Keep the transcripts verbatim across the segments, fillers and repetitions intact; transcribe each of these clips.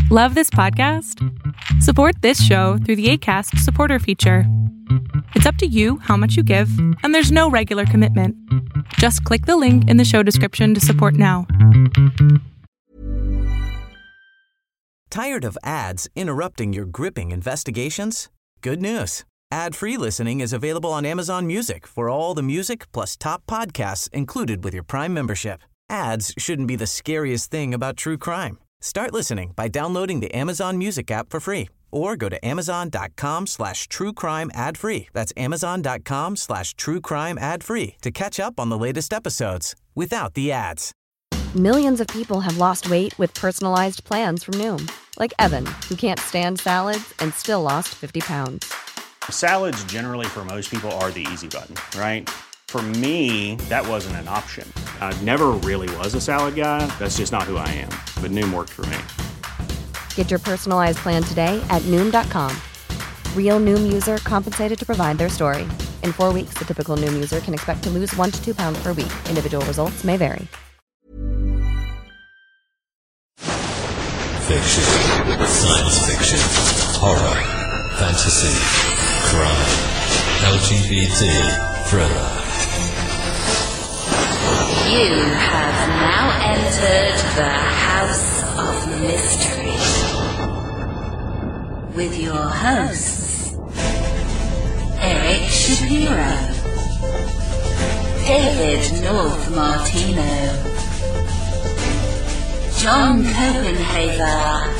Love this podcast? Support this show through the Acast supporter feature. It's up to you how much you give, and there's no regular commitment. Just click the link in the show description to support now. Tired of ads interrupting your gripping investigations? Good news. Ad-free listening is available on Amazon Music for all the music plus top podcasts included with your Prime membership. Ads shouldn't be the scariest thing about true crime. Start listening by downloading the Amazon Music app for free or go to amazon.com slash true crime ad free. That's amazon.com slash true crime ad free to catch up on the latest episodes without the ads. Millions of people have lost weight with personalized plans from Noom. Like Evan, who can't stand salads and still lost fifty pounds. Salads generally for most people are the easy button, right? For me, that wasn't an option. I never really was a salad guy. That's just not who I am. But Noom worked for me. Get your personalized plan today at Noom dot com. Real Noom user compensated to provide their story. In four weeks, the typical Noom user can expect to lose one to two pounds per week. Individual results may vary. Fiction, science fiction, horror, fantasy, crime, L G B T, thriller. You have now entered the House of Mystery with your hosts, Eric Shapiro, David North Martino, John Copenhaver,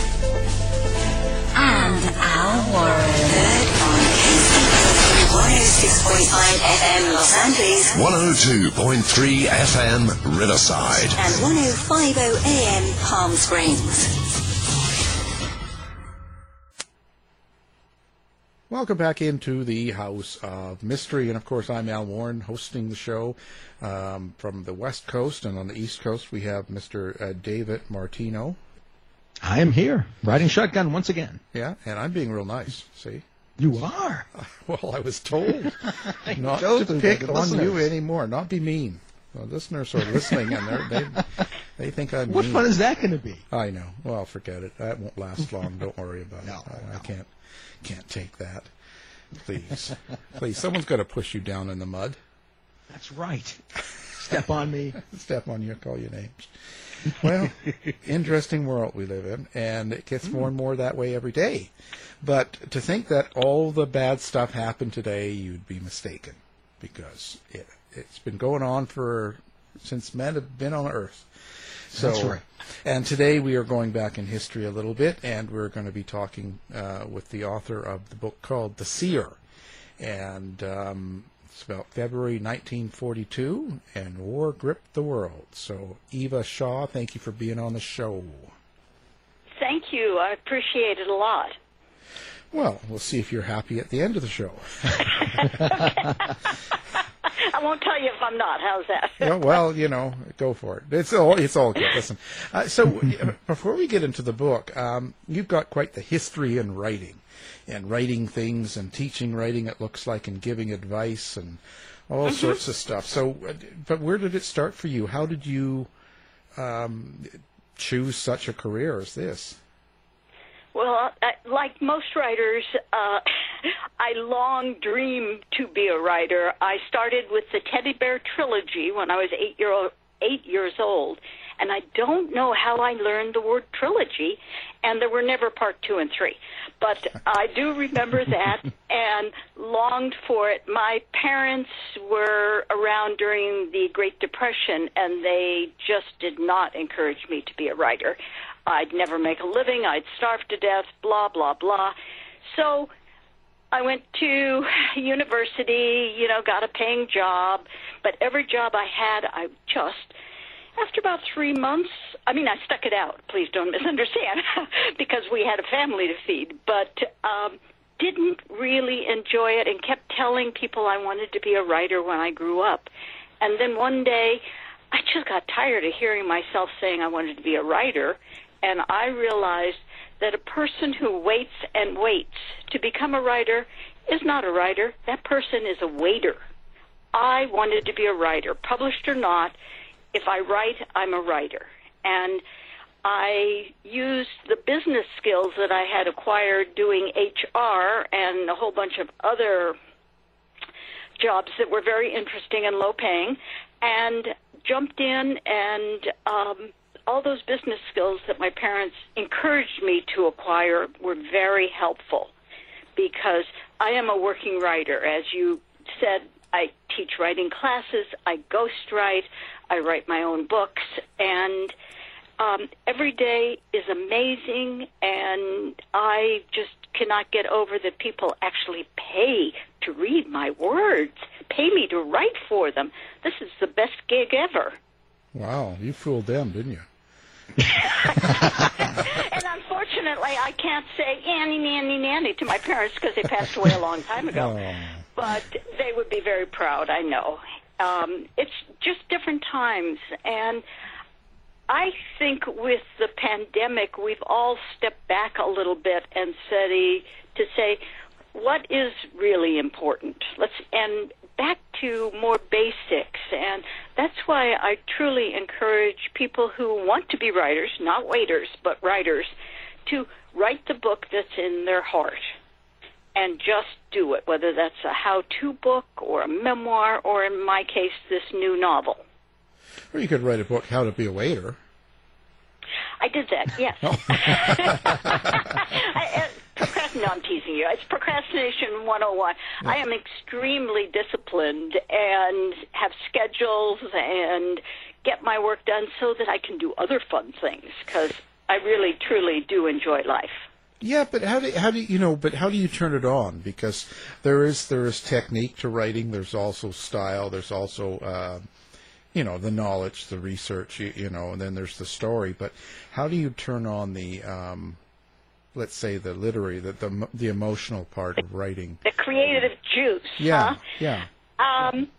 and Al Warren. one oh six point nine F M Los Angeles, one oh two point three F M Riverside, and one oh five point oh A M Palm Springs. Welcome back into the House of Mystery, and of course I'm Al Warren hosting the show um, from the West Coast, and on the East Coast we have Mister Uh, David Martino. I am here, riding shotgun once again. Yeah, and I'm being real nice, see? You are? Well, I was told not told to pick on listeners. you anymore, not be mean. The listeners are listening, and they're, they they think I'm What mean. fun is that going to be? I know. Well, forget it. That won't last long. Don't worry about no, it. I, no. I can't can't take that. Please. Please, someone's got to push you down in the mud. That's right. Step on me. Step on you, call you names. Well, interesting world we live in, and it gets more and more that way every day. But to think that all the bad stuff happened today, you'd be mistaken, because it, it's been going on for since men have been on Earth. So, That's right. And today we are going back in history a little bit, and we're going to be talking uh, with the author of the book called The Seer. And um, it's about February nineteen forty-two, and war gripped the world. So, Eva Shaw, thank you for being on the show. Thank you. I appreciate it a lot. Well, we'll see if you're happy at the end of the show. I won't tell you if I'm not. How's that? Yeah, well, you know, go for it. It's all it's all good. Listen, uh, so before we get into the book, um, you've got quite the history in writing, and writing things and teaching writing, it looks like, and giving advice and all mm-hmm. sorts of stuff. So, but where did it start for you? How did you um, choose such a career as this? Well, I, like most writers, uh, I long dreamed to be a writer. I started with the Teddy Bear trilogy when I was eight, year old, eight years old, and I don't know how I learned the word trilogy, and there were never part two and three. But I do remember that and longed for it. My parents were around during the Great Depression, and they just did not encourage me to be a writer. I'd never make a living, I'd starve to death, blah, blah, blah. So I went to university, you know, got a paying job, but every job I had, I just, after about three months, I mean, I stuck it out, please don't misunderstand, because we had a family to feed, but um, didn't really enjoy it and kept telling people I wanted to be a writer when I grew up. And then one day, I just got tired of hearing myself saying I wanted to be a writer, and I realized that a person who waits and waits to become a writer is not a writer. That person is a waiter. I wanted to be a writer, published or not. If I write, I'm a writer. And I used the business skills that I had acquired doing H R and a whole bunch of other jobs that were very interesting and low paying, and jumped in, and um, all those business skills that my parents encouraged me to acquire were very helpful, because I am a working writer. As you said, I teach writing classes, I ghostwrite, I write my own books, and um, every day is amazing, and I just cannot get over that people actually pay to read my words, pay me to write for them. This is the best gig ever. Wow, you fooled them, didn't you? And unfortunately, I can't say Annie, Nanny, Nanny to my parents because they passed away a long time ago. Oh. But they would be very proud, I know. Um, it's just different times. And I think with the pandemic, we've all stepped back a little bit and said to say, what is really important? Let's and back to more basics. And that's why I truly encourage people who want to be writers, not waiters, but writers, to write the book that's in their heart and just do it, whether that's a how-to book or a memoir or, in my case, this new novel. Or you could write a book, How to Be a Waiter. I did that, yes. I, uh, procrast- no, I'm teasing you. It's Procrastination one oh one. Yeah. I am extremely disciplined and have schedules and get my work done so that I can do other fun things, because I really, truly do enjoy life. Yeah, but how do how do you, you know? But how do you turn it on? Because there is there is technique to writing. There's also style. There's also uh, you know, the knowledge, the research. You, you know, and then there's the story. But how do you turn on the um, let's say the literary, the, the the emotional part of writing? The creative juice. Yeah, huh? yeah. Um,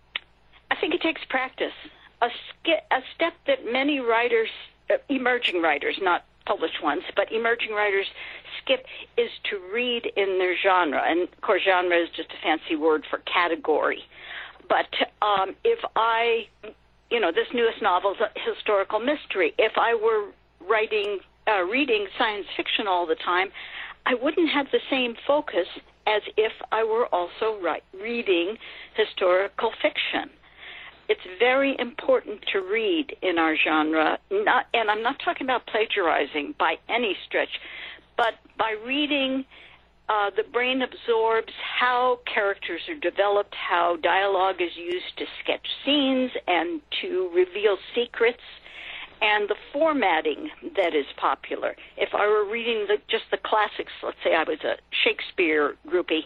I think it takes practice. A sk- a step that many writers, uh, emerging writers, not published ones, but emerging writers skip is to read in their genre. And, of course, genre is just a fancy word for category. But um, if I, you know, this newest novel is a historical mystery. If I were writing, uh, reading science fiction all the time, I wouldn't have the same focus as if I were also write, reading historical fiction. It's very important to read in our genre, not, and I'm not talking about plagiarizing by any stretch, but by reading, uh, the brain absorbs how characters are developed, how dialogue is used to sketch scenes and to reveal secrets, and the formatting that is popular. If I were reading the, just the classics, let's say I was a Shakespeare groupie,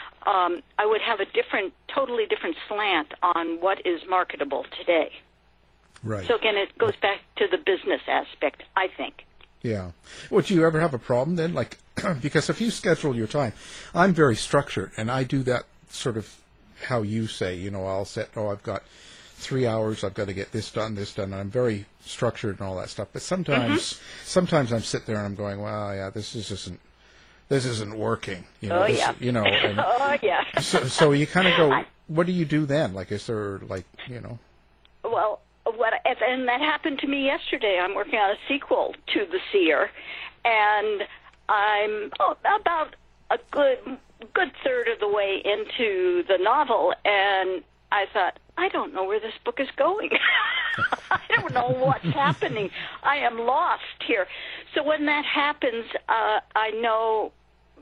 Um, I would have a different, totally different slant on what is marketable today. Right. So again, it goes back to the business aspect, I think. Yeah. Would you ever have a problem then? Like, because if you schedule your time, I'm very structured, and I do that sort of how you say, you know, I'll set, oh, I've got three hours, I've got to get this done, this done, and I'm very structured and all that stuff. But sometimes, mm-hmm. sometimes I'm sitting there and I'm going, well, yeah, this is isn't. This isn't working, you know. Oh this, yeah. You know. And oh yeah. so, so you kind of go. What do you do then? Like, is there like, you know? Well, what? And that happened to me yesterday. I'm working on a sequel to The Seer, and I'm oh, about a good good third of the way into the novel, and I thought, I don't know where this book is going. I don't know what's happening. I am lost here. So when that happens, uh, I know,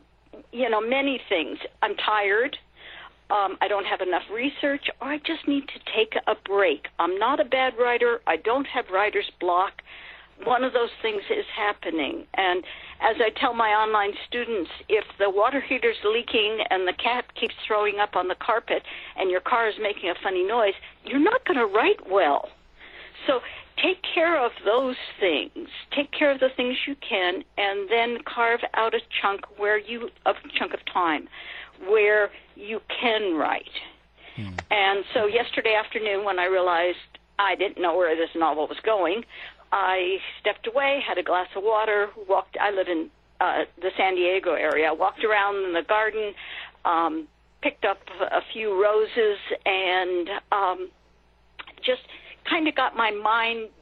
you know, many things. I'm tired. Um, I don't have enough research, or I just need to take a break. I'm not a bad writer. I don't have writer's block. One of those things is happening. And as I tell my online students, if the water heater's leaking and the cat keeps throwing up on the carpet and your car is making a funny noise, you're not going to write well. So take care of those things. Take care of the things you can, and then carve out a chunk where you a chunk of time where you can write. Hmm. And so yesterday afternoon, when I realized I didn't know where this novel was going, I stepped away, had a glass of water, walked. I live in uh, the San Diego area. Walked around in the garden, um, picked up a few roses, and um, just kind of got my mind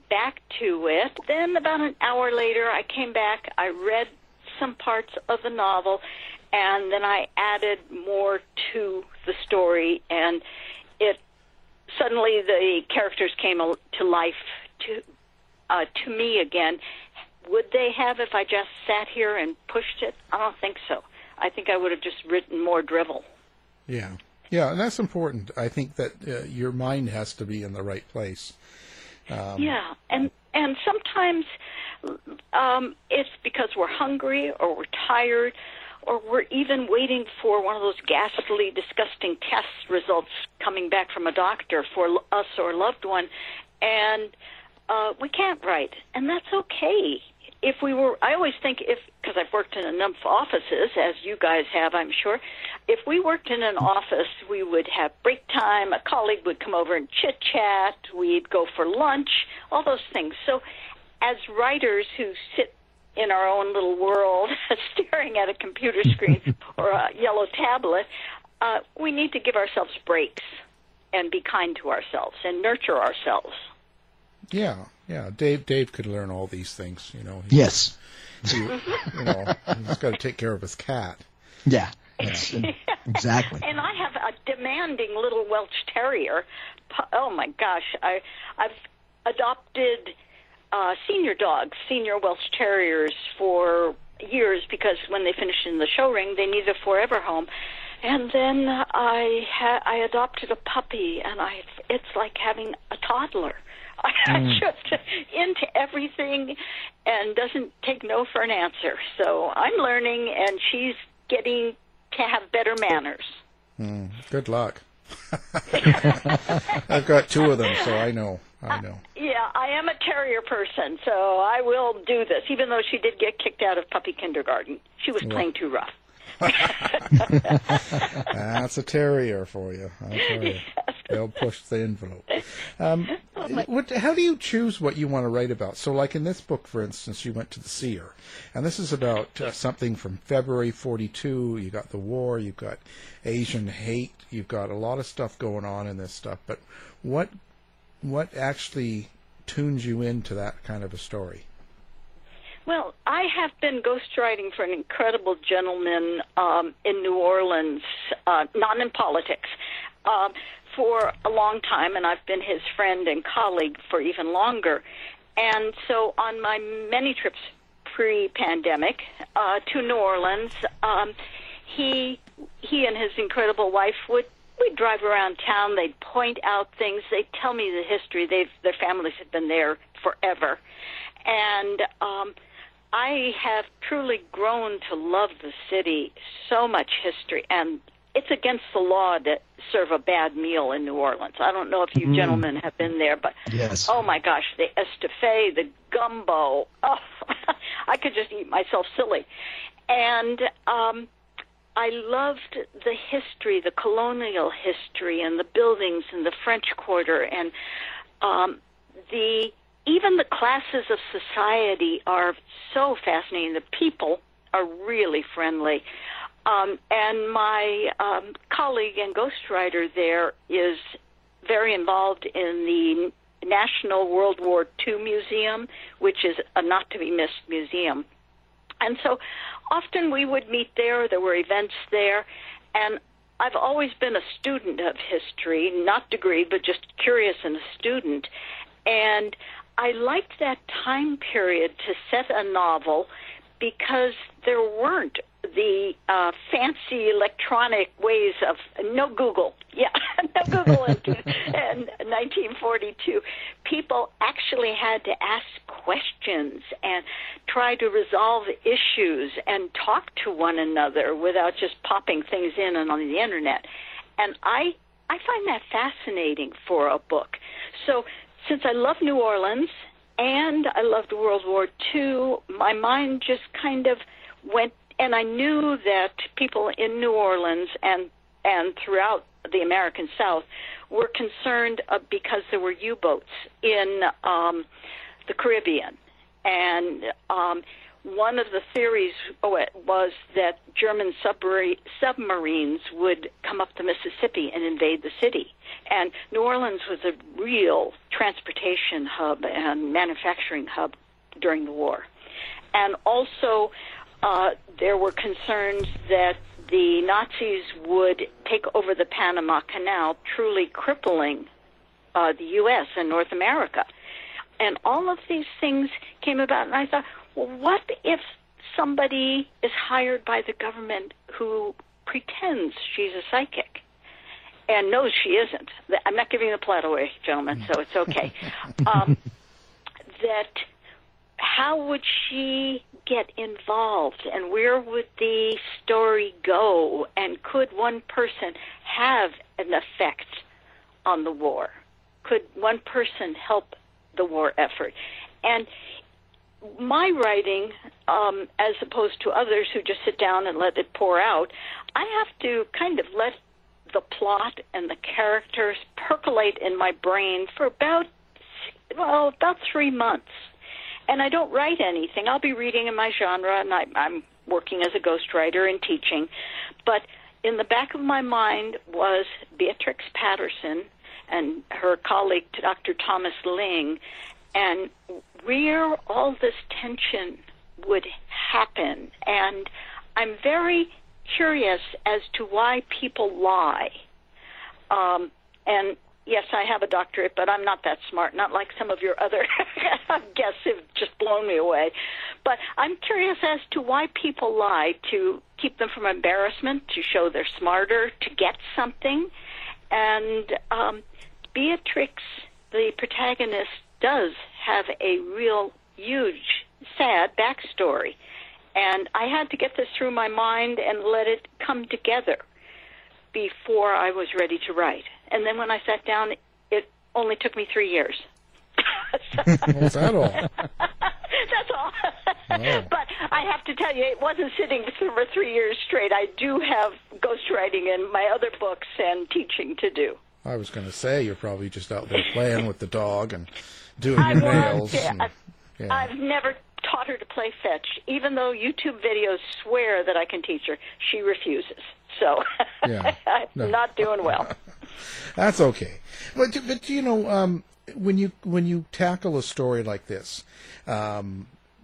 back to it. Then about an hour later, I came back, I read some parts of the novel, and then I added more to the story, and it suddenly the characters came to life to uh, to me again. Would they have if I just sat here and pushed it? I don't think so. I think I would have just written more drivel. Yeah. Yeah, and that's important. I think that uh, your mind has to be in the right place. Um, yeah, and and sometimes um, it's because we're hungry or we're tired or we're even waiting for one of those ghastly, disgusting test results coming back from a doctor for us or a loved one, and uh, we can't write, and that's okay. If we were, I always think if, because I've worked in enough offices, as you guys have, I'm sure, if we worked in an office, we would have break time, a colleague would come over and chit-chat, we'd go for lunch, all those things. So as writers who sit in our own little world, staring at a computer screen or a yellow tablet, uh, we need to give ourselves breaks and be kind to ourselves and nurture ourselves. Yeah, yeah. Dave Dave could learn all these things, you know. He, yes. He, you know, he's got to take care of his cat. Yeah, that's, uh, exactly. And I have a demanding little Welsh Terrier. Oh, my gosh. I, I've adopted uh, senior dogs, senior Welsh Terriers for years because when they finished in the show ring, they needed a forever home. And then I ha- I adopted a puppy, and I it's like having a toddler. I'm Mm. just into everything and doesn't take no for an answer. So I'm learning, and she's getting to have better manners. Mm, good luck. I've got two of them, so I know. I know. Uh, yeah, I am a terrier person, so I will do this, even though she did get kicked out of puppy kindergarten. She was playing too rough. That's a terrier for you. I'll tell you. They'll push the envelope. Um, what, how do you choose what you want to write about? So, like in this book, for instance, you went to the Seer, and this is about uh, something from February forty-two. You got the war, you've got Asian hate, you've got a lot of stuff going on in this stuff. But what what actually tunes you into that kind of a story? Well, I have been ghostwriting for an incredible gentleman um, in New Orleans, uh, not in politics, um, for a long time, and I've been his friend and colleague for even longer. And so on my many trips pre-pandemic uh, to New Orleans, um, he he and his incredible wife would we'd drive around town. They'd point out things. They'd tell me the history. They've their families have been there forever, and um, I have truly grown to love the city. So much history, and it's against the law to serve a bad meal in New Orleans. I don't know if you mm. gentlemen have been there, but yes. Oh my gosh, the estouffee, the gumbo. Oh, I could just eat myself silly. And um, I loved the history, the colonial history, and the buildings and the French Quarter, and um, the even the classes of society are so fascinating. The people are really friendly. Um, and my um, colleague and ghostwriter there is very involved in the National World War Two Museum, which is a not-to-be-missed museum. And so often we would meet there. There were events there. And I've always been a student of history, not degreed, but just curious and a student. And I liked that time period to set a novel because there weren't the uh, fancy electronic ways of no Google. Yeah, no Google in, in nineteen forty-two. People actually had to ask questions and try to resolve issues and talk to one another without just popping things in and on the internet. And I I find that fascinating for a book. So since I love New Orleans and I loved World War Two, my mind just kind of went, and I knew that people in New Orleans and and throughout the American South were concerned uh, because there were U-boats in um, the Caribbean. And um, one of the theories was that German submarines would come up the Mississippi and invade the city. And New Orleans was a real transportation hub and manufacturing hub during the war. And also, uh, there were concerns that the Nazis would take over the Panama Canal, truly crippling uh, the U S and North America. And all of these things came about, and I thought, well, what if somebody is hired by the government who pretends she's a psychic and knows she isn't? I'm not giving the plot away, gentlemen, so it's okay. Um, that how would she get involved, and where would the story go, and could one person have an effect on the war? Could one person help the war effort? And my writing, um, as opposed to others who just sit down and let it pour out, I have to kind of let the plot and the characters percolate in my brain for about, well, about three months. And I don't write anything. I'll be reading in my genre, and I, I'm working as a ghostwriter and teaching. But in the back of my mind was Beatrix Patterson and her colleague, Doctor Thomas Ling, and where all this tension would happen. And I'm very curious as to why people lie. Um, and yes, I have a doctorate, but I'm not that smart, not like some of your other guests have just blown me away. But I'm curious as to why people lie, to keep them from embarrassment, to show they're smarter, to get something. And um, Beatrix, the protagonist, does have a real huge, sad backstory. And I had to get this through my mind and let it come together before I was ready to write. And then when I sat down, it only took me three years. What's that all? That's all. Oh. But I have to tell you, it wasn't sitting for three years straight. I do have ghostwriting in my other books and teaching to do. I was going to say, you're probably just out there playing with the dog and doing I your was, nails. Yeah. And, I've, yeah. I've never taught her to play fetch. Even though YouTube videos swear that I can teach her, she refuses. So yeah. I'm no. not doing well. That's okay. But, but you know, um, when you when you tackle a story like this, um,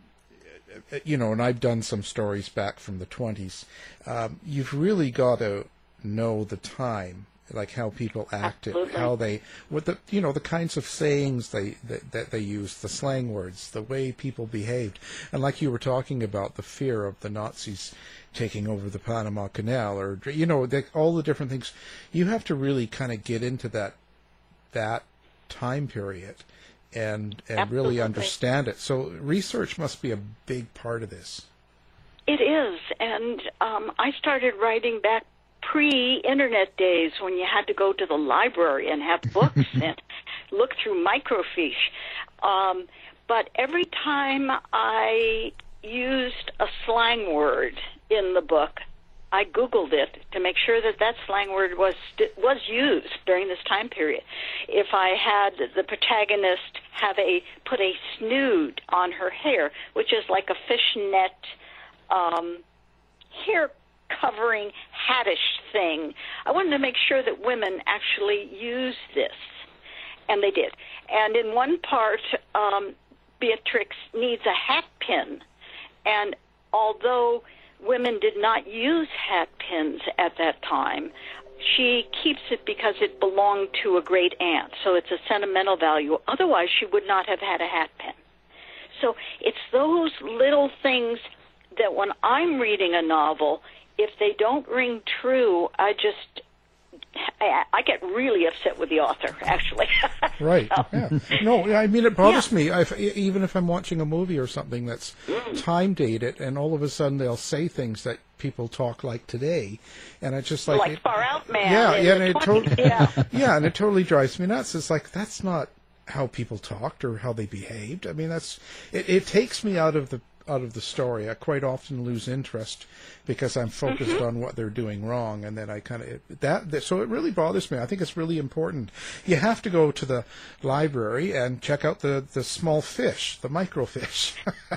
you know, and I've done some stories back from the twenties, um, you've really got to know the time, like how people acted, Absolutely. how they, what the, you know, the kinds of sayings they that, that they used, the slang words, the way people behaved, and like you were talking about, the fear of the Nazis taking over the Panama Canal, or you know, the, all the different things. You have to really kind of get into that that time period and and Absolutely. really understand it. So research must be a big part of this. It is, and um, I started writing back pre-internet days when you had to go to the library and have books and look through microfiche. Um, but every time I used a slang word in the book, I Googled it to make sure that that slang word was was used during this time period. If I had the protagonist have a put a snood on her hair, which is like a fishnet um, hair covering hattish thing, I wanted to make sure that women actually used this, and they did. And in one part, um, Beatrix needs a hat pin, and although women did not use hat pins at that time, she keeps it because it belonged to a great aunt, so it's a sentimental value. Otherwise, she would not have had a hat pin. So it's those little things that when I'm reading a novel, if they don't ring true, I just, I, I get really upset with the author, actually. Right. So. Yeah. No, I mean, it bothers Yeah. me. I've, even if I'm watching a movie or something that's Mm. time dated, and all of a sudden they'll say things that people talk like today, and it's just like, Like it, Far Out Man. Yeah, in yeah, the and it twenties, totally, yeah. yeah, and it totally drives me nuts. It's like, that's not how people talked or how they behaved. I mean, that's it, it takes me out of the out of the story. I quite often lose interest because I'm focused mm-hmm. on what they're doing wrong, and then I kind of that, that. So it really bothers me. I think it's really important. You have to go to the library and check out the the small fish, the microfish.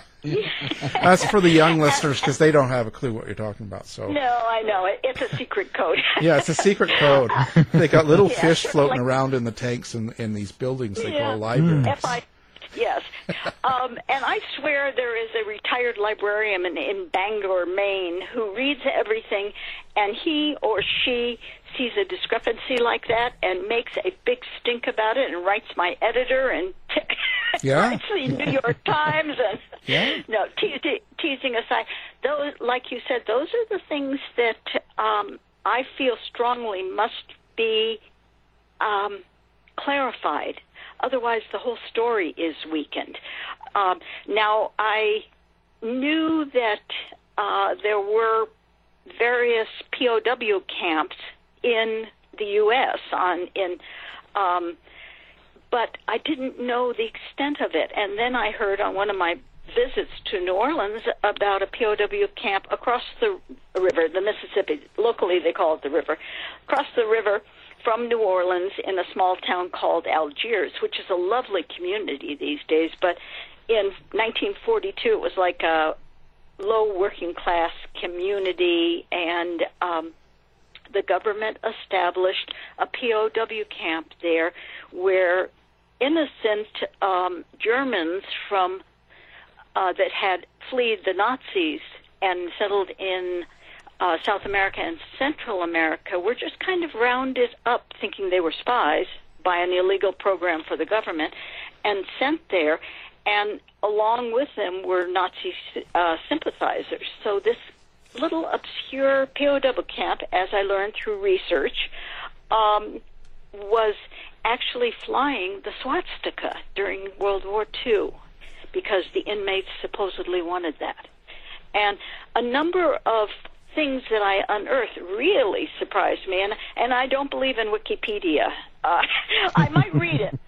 That's for the young listeners because they don't have a clue what you're talking about. So no, I know it. It's a secret code. Yeah, it's a secret code. They got little yeah, fish floating like, around in the tanks in, in these buildings they yeah, call libraries. F I Yes. Um, and I swear there is a retired librarian in, in Bangor, Maine, who reads everything, and he or she sees a discrepancy like that and makes a big stink about it and writes my editor and t- yeah. writes the New York Times. And yeah. No, te- te- teasing aside, those, like you said, those are the things that um, I feel strongly must be um, clarified. Otherwise, the whole story is weakened. Um, now, I knew that uh, there were various P O W camps in the U S on in, um, but I didn't know the extent of it. And then I heard on one of my visits to New Orleans about a P O W camp across the river, the Mississippi. Locally, they call it the river. Across the river from New Orleans in a small town called Algiers, which is a lovely community these days. But in nineteen forty-two, it was like a low working class community, and um, the government established a P O W camp there where innocent um, Germans from uh, that had fled the Nazis and settled in Uh, South America and Central America were just kind of rounded up, thinking they were spies, by an illegal program for the government, and sent there. And along with them were Nazi uh, sympathizers. So this little obscure P O W camp, as I learned through research, um, was actually flying the swastika during World War Two because the inmates supposedly wanted that. And a number of things that I unearthed really surprised me, and and I don't believe in Wikipedia. Uh, I might read it.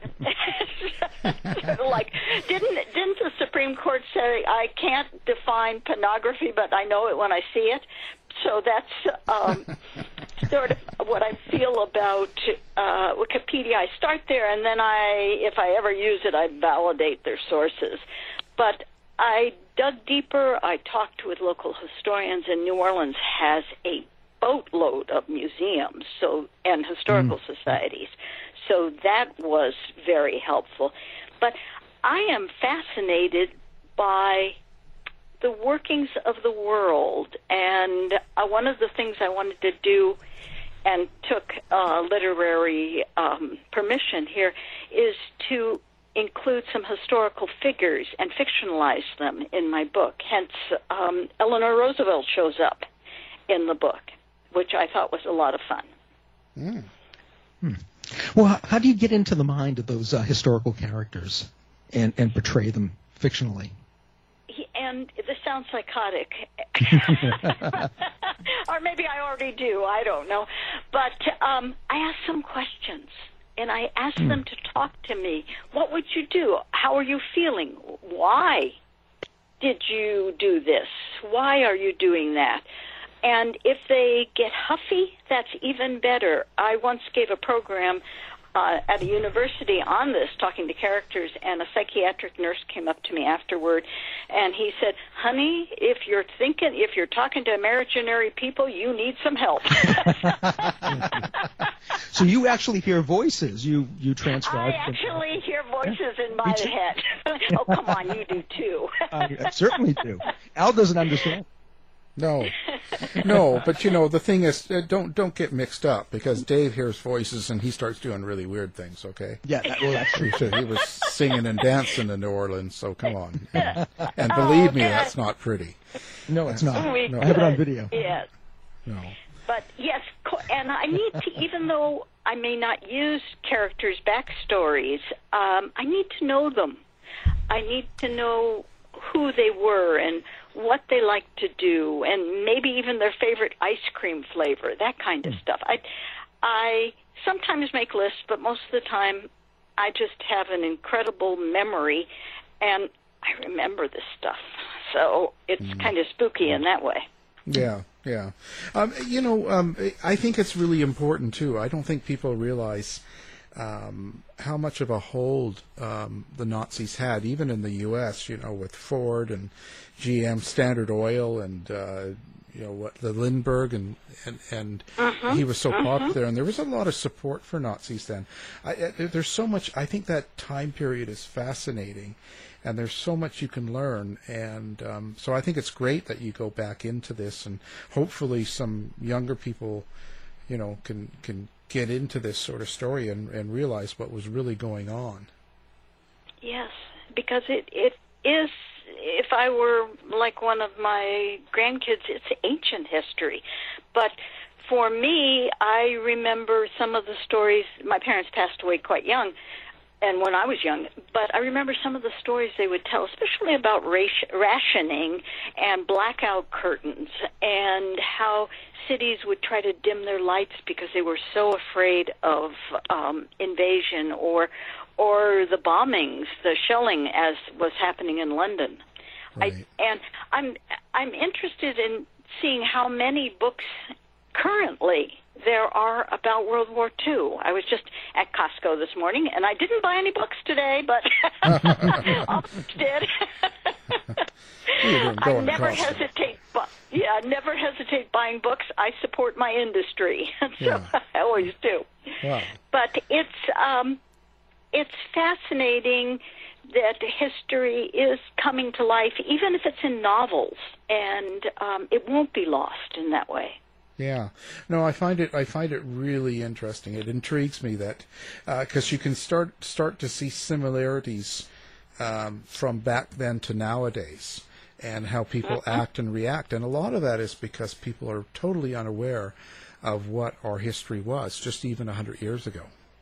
Sort of like, didn't didn't the Supreme Court say I can't define pornography, but I know it when I see it? So that's um, sort of what I feel about uh, Wikipedia. I start there, and then I, if I ever use it, I validate their sources. But I dug deeper. I talked with local historians, and New Orleans has a boatload of museums so and historical mm. societies. So that was very helpful. But I am fascinated by the workings of the world, and uh, one of the things I wanted to do and took uh, literary um, permission here is to include some historical figures and fictionalize them in my book. Hence, um, Eleanor Roosevelt shows up in the book, which I thought was a lot of fun. Mm. Hmm. Well, how do you get into the mind of those uh, historical characters and, and portray them fictionally? He, and this sounds psychotic. Or maybe I already do. I don't know. But um, I ask some questions. And I asked mm. them to talk to me. What would you do? How are you feeling? Why did you do this? Why are you doing that? And if they get huffy, that's even better. I once gave a program uh, at a university on this, talking to characters, and a psychiatric nurse came up to me afterward, and he said, honey, if you're thinking, if you're talking to imaginary people, you need some help. So you actually hear voices. You you transcribe. I actually hear voices in my head. Oh, come on, you do too. I, I certainly do. Al doesn't understand. No, no, but you know the thing is, uh, don't don't get mixed up because Dave hears voices and he starts doing really weird things. Okay. Yeah, that, well, that's true. He was singing and dancing in New Orleans, so come on. And, and believe me, that's not pretty. No, it's not. We No, I have it on video. Yes. No. But yes, and I need to, even though I may not use characters' backstories, um, I need to know them. I need to know who they were and what they like to do, and maybe even their favorite ice cream flavor, that kind of stuff. I, I sometimes make lists, but most of the time I just have an incredible memory, and I remember this stuff. So it's mm. kind of spooky in that way. Yeah, yeah. Um, you know, um, I think it's really important, too. I don't think people realize um, how much of a hold um, the Nazis had, even in the U S, you know, with Ford and G M, Standard Oil, and, uh, you know, what, the Lindbergh, and, and, and mm-hmm. he was so mm-hmm. popular, and there was a lot of support for Nazis then. I, I, there's so much, I think that time period is fascinating, and there's so much you can learn, and um, so I think it's great that you go back into this, and hopefully some younger people, you know, can can get into this sort of story and, and realize what was really going on. Yes, because it it is, if I were like one of my grandkids, it's ancient history. But for me, I remember some of the stories. My parents passed away quite young, and when I was young, but I remember some of the stories they would tell, especially about rationing and blackout curtains, and how cities would try to dim their lights because they were so afraid of um, invasion or or the bombings, the shelling, as was happening in London. Right. I, and I'm I'm interested in seeing how many books currently there are about World War Two. I was just at Costco this morning, and I didn't buy any books today, but others did. I never hesitate. Bu- yeah, never hesitate buying books. I support my industry, so yeah. I always do. Wow. But it's um, it's fascinating that history is coming to life, even if it's in novels, and um, it won't be lost in that way. Yeah, no, I find it. I find it really interesting. It intrigues me that because uh, you can start start to see similarities um, from back then to nowadays, and how people mm-hmm. act and react, and a lot of that is because people are totally unaware of what our history was just even a hundred years ago.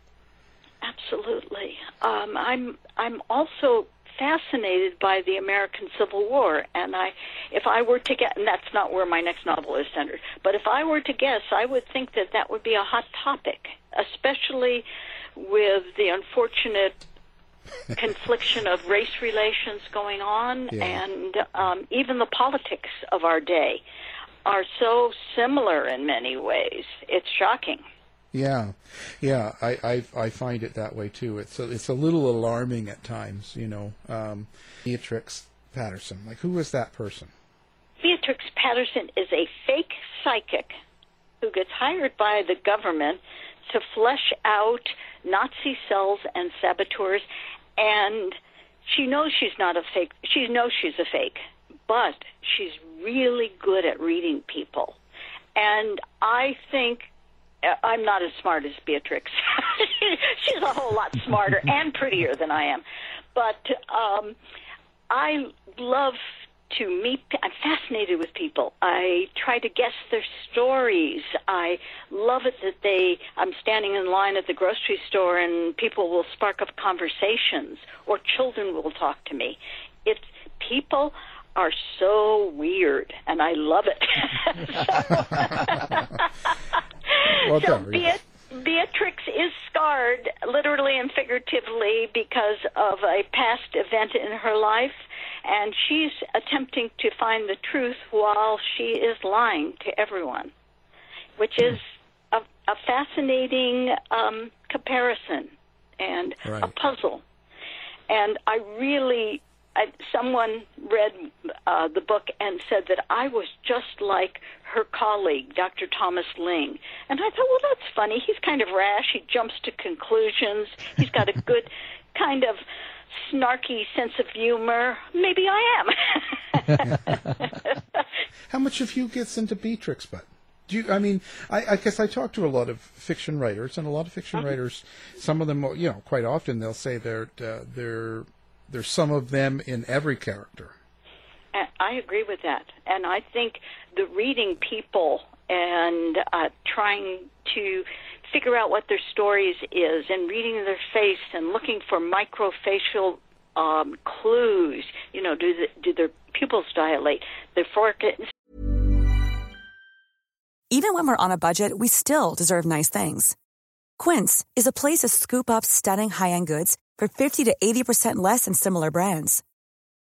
Absolutely, um, I'm. I'm also fascinated by the American Civil War, and I, if I were to get, and that's not where my next novel is centered, but if I were to guess, I would think that that would be a hot topic, especially with the unfortunate confliction of race relations going on, yeah. and um, even the politics of our day are so similar in many ways. It's shocking. Yeah, yeah, I, I I find it that way too. It's a, it's a little alarming at times, you know. Um, Beatrix Patterson, like, who is that person? Beatrix Patterson is a fake psychic who gets hired by the government to flesh out Nazi cells and saboteurs, and she knows she's not a fake. She knows she's a fake, but she's really good at reading people, and I think. I'm not as smart as Beatrix. She's a whole lot smarter and prettier than I am. But um, I love to meet, I'm fascinated with people. I try to guess their stories. I love it that they, I'm standing in line at the grocery store and people will spark up conversations, or children will talk to me. It's people are so weird, and I love it. Well so done, Beat- Beatrix is scarred, literally and figuratively, because of a past event in her life, and she's attempting to find the truth while she is lying to everyone, which is a, a fascinating um, comparison and right. a puzzle. And I really... I, someone read uh, the book and said that I was just like her colleague, Doctor Thomas Ling. And I thought, well, that's funny. He's kind of rash. He jumps to conclusions. He's got a good kind of snarky sense of humor. Maybe I am. How much of you gets into Beatrix, but? Do you, I mean, I, I guess I talk to a lot of fiction writers, and a lot of fiction uh-huh. writers, some of them, you know, quite often they'll say they're uh, they're There's some of them in every character. I agree with that. And I think the reading people and uh, trying to figure out what their stories is and reading their face and looking for microfacial um, clues, you know, do, the, do their pupils dilate, their forehead. Even when we're on a budget, we still deserve nice things. Quince is a place to scoop up stunning high-end goods for fifty to eighty percent less than similar brands.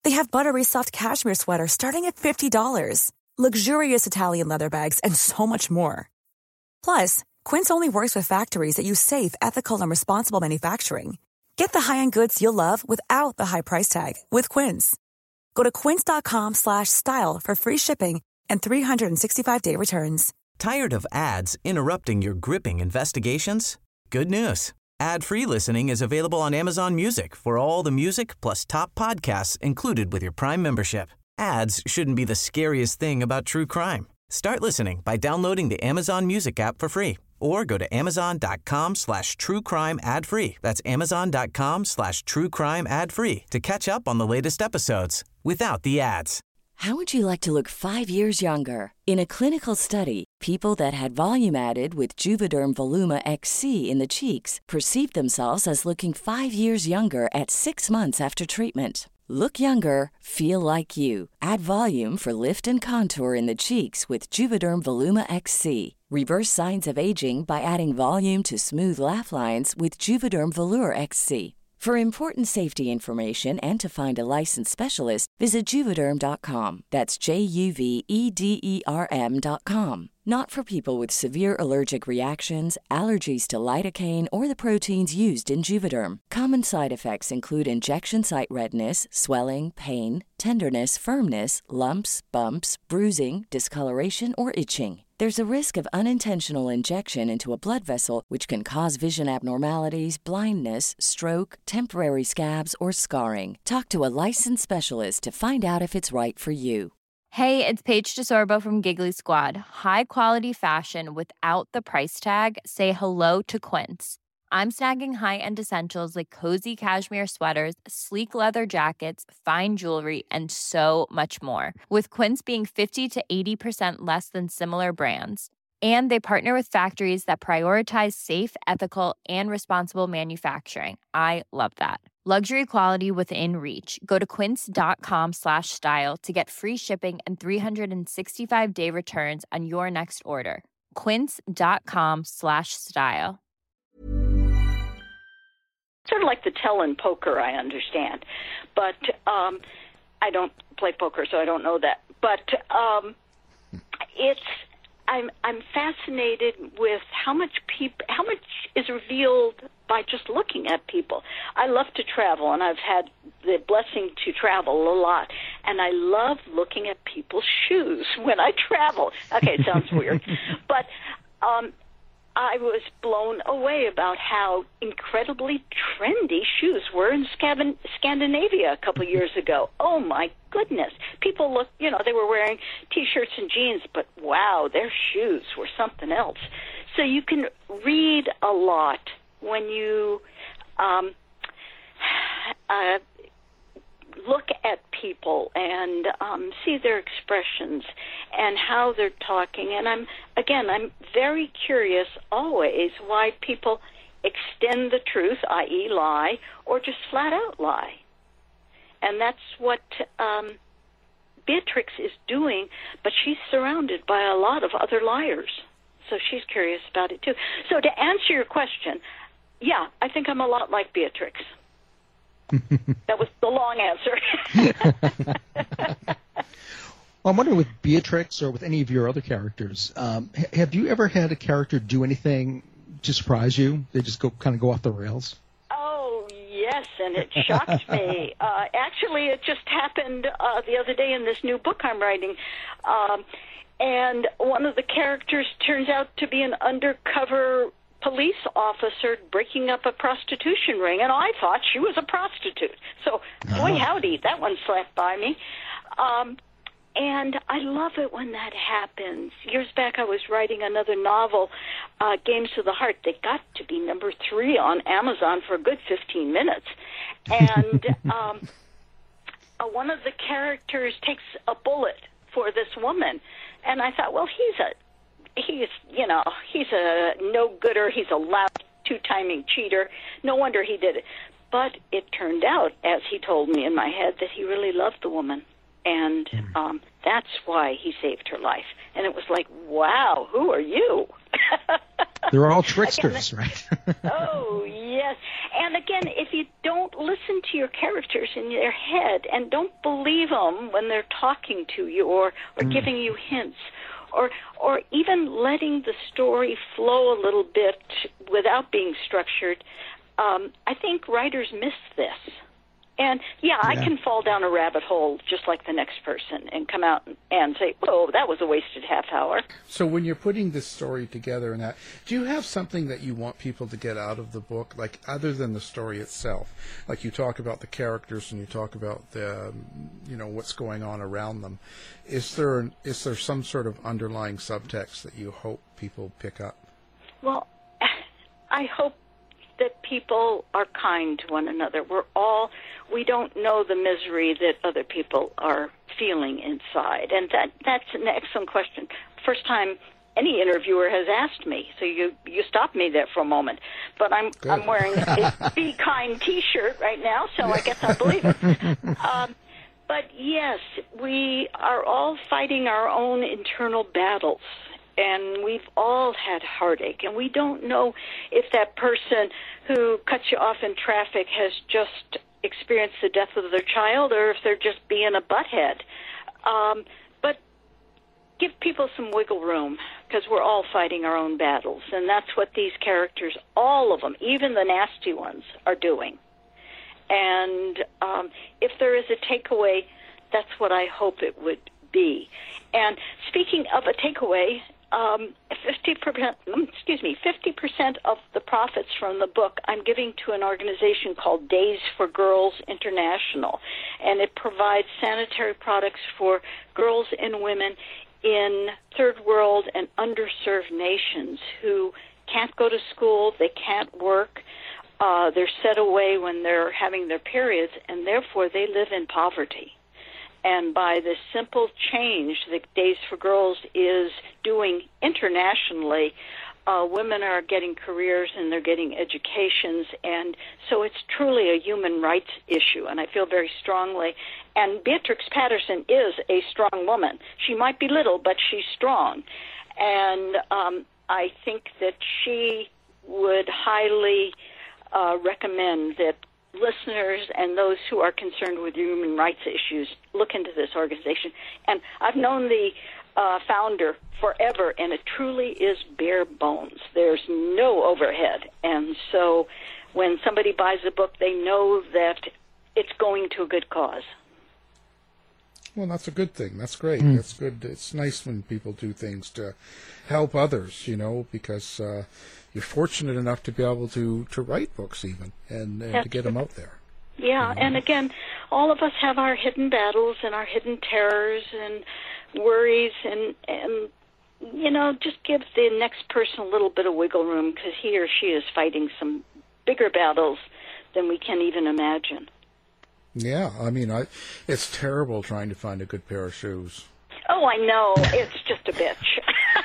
They have buttery soft cashmere sweaters starting at fifty dollars, luxurious Italian leather bags, and so much more. Plus, Quince only works with factories that use safe, ethical, and responsible manufacturing. Get the high-end goods you'll love without the high price tag with Quince. Go to quince.com slash style for free shipping and three sixty-five day returns. Tired of ads interrupting your gripping investigations? Good news. Ad-free listening is available on Amazon Music for all the music plus top podcasts included with your Prime membership. Ads shouldn't be the scariest thing about true crime. Start listening by downloading the Amazon Music app for free or go to amazon.com slash true crime ad free. That's amazon.com slash true crime ad free to catch up on the latest episodes without the ads. How would you like to look five years younger? In a clinical study, people that had volume added with Juvederm Voluma X C in the cheeks perceived themselves as looking five years younger at six months after treatment. Look younger, feel like you. Add volume for lift and contour in the cheeks with Juvederm Voluma X C. Reverse signs of aging by adding volume to smooth laugh lines with Juvederm Volure X C. For important safety information and to find a licensed specialist, visit Juvederm dot com. That's J U V E D E R M dot com. Not for people with severe allergic reactions, allergies to lidocaine, or the proteins used in Juvederm. Common side effects include injection site redness, swelling, pain, tenderness, firmness, lumps, bumps, bruising, discoloration, or itching. There's a risk of unintentional injection into a blood vessel, which can cause vision abnormalities, blindness, stroke, temporary scabs, or scarring. Talk to a licensed specialist to find out if it's right for you. Hey, it's Paige DeSorbo from Giggly Squad. High quality fashion without the price tag. Say hello to Quince. I'm snagging high-end essentials like cozy cashmere sweaters, sleek leather jackets, fine jewelry, and so much more. With Quince being fifty to eighty percent less than similar brands. And they partner with factories that prioritize safe, ethical, and responsible manufacturing. I love that. Luxury quality within reach. Go to quince.com slash style to get free shipping and three sixty-five day returns on your next order. Quince.com slash style. Sort of like the tell in poker, I understand. But um, I don't play poker, so I don't know that. But um, it's I'm I'm fascinated with how much peop- how much is revealed by just looking at people. I love to travel, and I've had the blessing to travel a lot, and I love looking at people's shoes when I travel. Okay, it sounds weird, but um, I was blown away about how incredibly trendy shoes were in Scav- Scandinavia a couple of years ago. Oh, my goodness. People look, you know, they were wearing T-shirts and jeans, but wow, their shoes were something else. So you can read a lot when you um, uh, look at people and um, see their expressions and how they're talking. And I'm, again, I'm very curious always why people extend the truth, that is lie, or just flat out lie. And that's what um, Beatrix is doing, but she's surrounded by a lot of other liars. So she's curious about it, too. So to answer your question, yeah, I think I'm a lot like Beatrix. That was the long answer. Well, I'm wondering with Beatrix or with any of your other characters, um, ha- have you ever had a character do anything to surprise you? They just go kind of go off the rails? Oh, yes, and it shocked me. Uh, actually, it just happened uh, the other day in this new book I'm writing. Um, and one of the characters turns out to be an undercover police officer breaking up a prostitution ring, and I thought she was a prostitute. So, boy, oh. howdy, that one slapped by me. Um, and I love it when that happens. Years back, I was writing another novel, uh, Games of the Heart. They got to be number three on Amazon for a good fifteen minutes. And um, uh, one of the characters takes a bullet for this woman, and I thought, well, he's a He's, you know, he's a no-gooder. He's a loud, two-timing cheater. No wonder he did it. But it turned out, as he told me in my head, that he really loved the woman. And um, that's why he saved her life. And it was like, wow, who are you? They're all tricksters, right? Oh, yes. Yes, and again, if you don't listen to your characters in their head and don't believe them when they're talking to you or, or mm. giving you hints, or or even letting the story flow a little bit without being structured, um, I think writers miss this. And, yeah, yeah, I can fall down a rabbit hole just like the next person and come out and say, whoa, that was a wasted half hour. So when you're putting this story together and that, do you have something that you want people to get out of the book, like other than the story itself? Like you talk about the characters and you talk about the, you know, what's going on around them. Is there an, is there some sort of underlying subtext that you hope people pick up? Well, I hope that people are kind to one another. We're all, we don't know the misery that other people are feeling inside. And that that's an excellent question. First time any interviewer has asked me, so you you stopped me there for a moment. But I'm Good. I'm wearing a Be Kind T-shirt right now, so I guess I believe it. Um, but yes, we are all fighting our own internal battles. And we've all had heartache, and we don't know if that person who cuts you off in traffic has just experienced the death of their child or if they're just being a butthead. Um, but give people some wiggle room, because we're all fighting our own battles, and that's what these characters, all of them, even the nasty ones, are doing. And um, if there is a takeaway, that's what I hope it would be. And speaking of a takeaway, Um, fifty percent, excuse me, fifty percent of the profits from the book I'm giving to an organization called Days for Girls International, and it provides sanitary products for girls and women in third world and underserved nations who can't go to school, they can't work, uh, they're set away when they're having their periods, and therefore they live in poverty. And by this simple change that Days for Girls is doing internationally, uh, women are getting careers and they're getting educations. And so it's truly a human rights issue, and I feel very strongly. And Beatrix Patterson is a strong woman. She might be little, but she's strong. And um, I think that she would highly uh, recommend that listeners and those who are concerned with human rights issues look into this organization. And I've known the uh, founder forever, and it truly is bare bones. There's no overhead. And so when somebody buys a book, they know that it's going to a good cause. Well, that's a good thing. That's great. Mm. That's good. It's nice when people do things to help others, you know, because uh, you're fortunate enough to be able to, to write books even and, and to get them out there. Yeah, you know? And again, all of us have our hidden battles and our hidden terrors and worries, and, and you know, just give the next person a little bit of wiggle room, because he or she is fighting some bigger battles than we can even imagine. Yeah, I mean, I it's terrible trying to find a good pair of shoes. Oh, I know. It's just a bitch.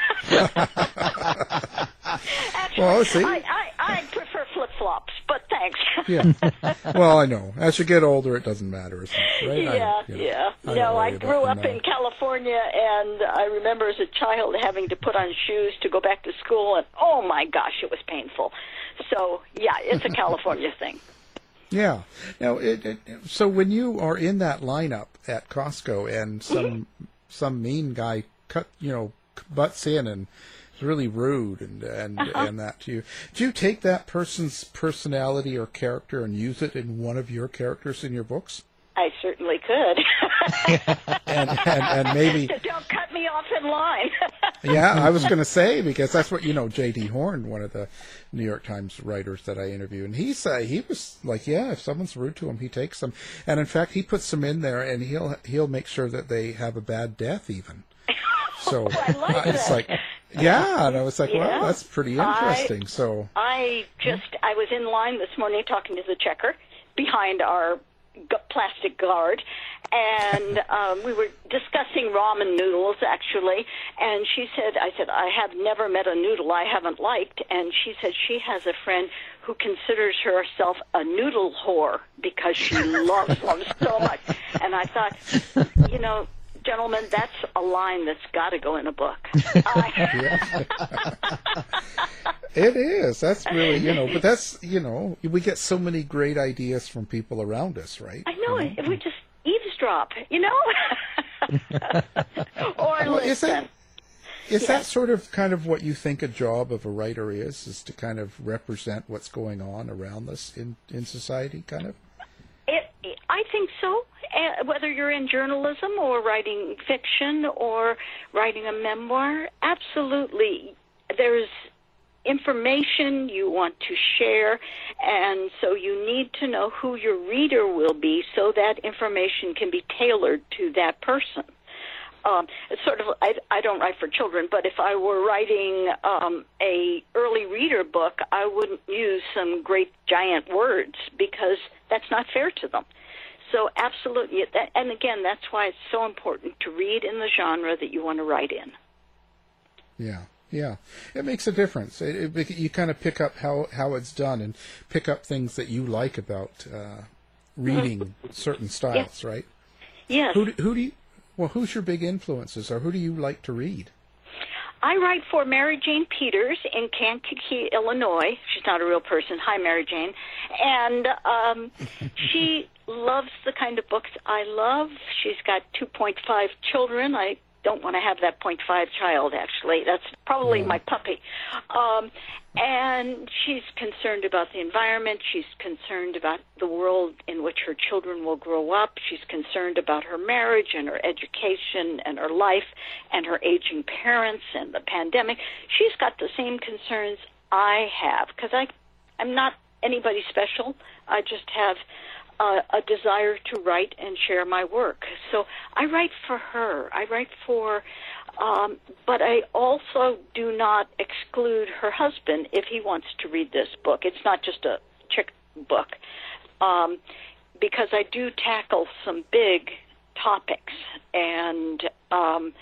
Actually, well, see? I, I, I prefer flip-flops, but thanks. Yeah. Well, I know. As you get older, it doesn't matter, isn't it? Right? Yeah, I, you know, yeah. I no, I grew up them, in California, and I remember as a child having to put on shoes to go back to school, and oh my gosh, it was painful. So, yeah, it's a California thing. Yeah. Now, it, it, so when you are in that lineup at Costco and some mm-hmm. some mean guy cut, you know, butts in and is really rude and and, uh-huh. and that to you, do you take that person's personality or character and use it in one of your characters in your books? I certainly could. and, and and maybe don't cut me off in line. Yeah, I was going to say, because that's what, you know, J D Horn, one of the New York Times writers that I interviewed, and he said he was like, yeah, if someone's rude to him, he takes them, and in fact, he puts them in there, and he'll he'll make sure that they have a bad death, even. So oh, I like it's that. like, yeah, and I was like, yeah. well, that's pretty interesting. I, so I just I was in line this morning talking to the checker behind our plastic guard, and um, we were discussing ramen noodles, actually, and she said, I said, I have never met a noodle I haven't liked, and she said she has a friend who considers herself a noodle whore because she loves them so much. And I thought, you know, gentlemen, that's a line that's got to go in a book. I, It is. That's really, you know, but that's, you know, we get so many great ideas from people around us, right? I know. You know? If we just eavesdrop, you know? Or well, listen. Is that, is Yes. that sort of kind of what you think a job of a writer is, is to kind of represent what's going on around us in, in society, kind of? It, I think so. Uh, whether you're in journalism or writing fiction or writing a memoir, absolutely. There's information you want to share, and so you need to know who your reader will be so that information can be tailored to that person. Um, it's sort of, I, I don't write for children, but if I were writing um, a early reader book, I wouldn't use some great giant words because that's not fair to them. So absolutely, that, and again, that's why it's so important to read in the genre that you want to write in. Yeah. Yeah, it makes a difference. It, it, you kind of pick up how, how it's done and pick up things that you like about uh, reading certain styles, Yeah. right? Yes. Who do, who do you? Well, who's your big influences, or who do you like to read? I write for Mary Jane Peters in Kankakee, Illinois. She's not a real person. Hi, Mary Jane. And um, she loves the kind of books I love. She's got two point five children. I don't want to have that point five child, actually. That's probably Yeah. my puppy. Um, and she's concerned about the environment. She's concerned about the world in which her children will grow up. She's concerned about her marriage and her education and her life and her aging parents and the pandemic. She's got the same concerns I have because I, I'm not anybody special. I just have Uh, a desire to write and share my work. So I write for her. I write for, um, but I also do not exclude her husband if he wants to read this book. It's not just a chick book, um, because I do tackle some big topics. And um,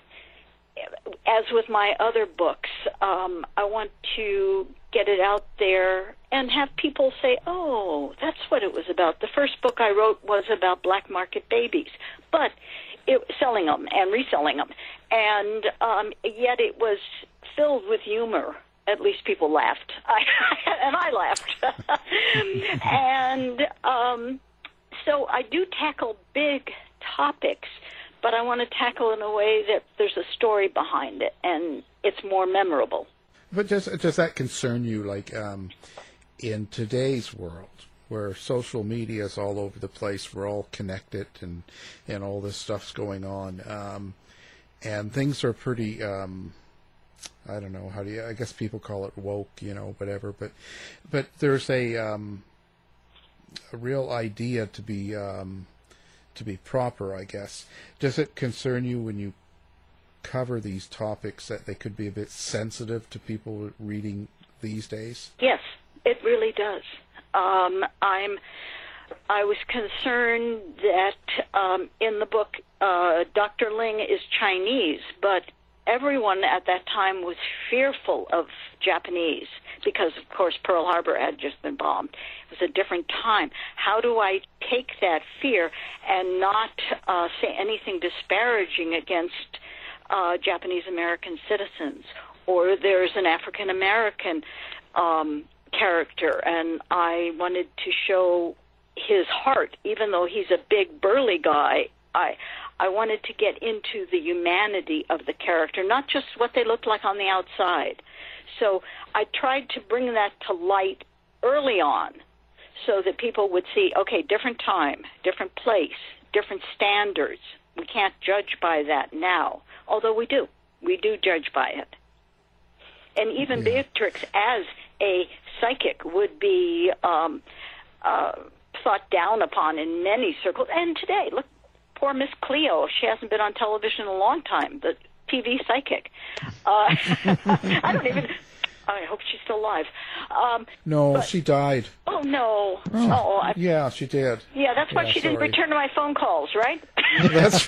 as with my other books, um, I want to get it out there and have people say, oh, that's what it was about. The first book I wrote was about black market babies, but it selling them and reselling them. And um, yet it was filled with humor. At least people laughed. I, and I laughed. and um, so I do tackle big topics, but I want to tackle in a way that there's a story behind it and it's more memorable. But does does that concern you, like um, in today's world, where social media is all over the place, we're all connected, and and all this stuff's going on, um, and things are pretty, um, I don't know, how do you, I guess people call it woke, you know, whatever, but but there's a um, a real idea to be um, to be proper, I guess. Does it concern you when you cover these topics that they could be a bit sensitive to people reading these days? Yes, it really does. Um, I'm. I was concerned that um, in the book, uh, Doctor Ling is Chinese, but everyone at that time was fearful of Japanese because, of course, Pearl Harbor had just been bombed. It was a different time. How do I take that fear and not uh, say anything disparaging against Uh, Japanese American citizens? Or there's an African American um, character, and I wanted to show his heart, even though he's a big burly guy. I I wanted to get into the humanity of the character, not just what they looked like on the outside. So I tried to bring that to light early on, so that people would see, okay, different time, different place, different standards. We can't judge by that now. Although we do. We do judge by it. And even yeah. Beatrix, as a psychic, would be um, uh, thought down upon in many circles. And today, look, poor Miss Cleo. She hasn't been on television in a long time, the T V psychic. Uh, I don't even... I hope she's still alive. Um, no, but, she died. Oh, no. Oh, oh I, yeah, she did. Yeah, that's why yeah, she sorry. didn't return to my phone calls, right? That's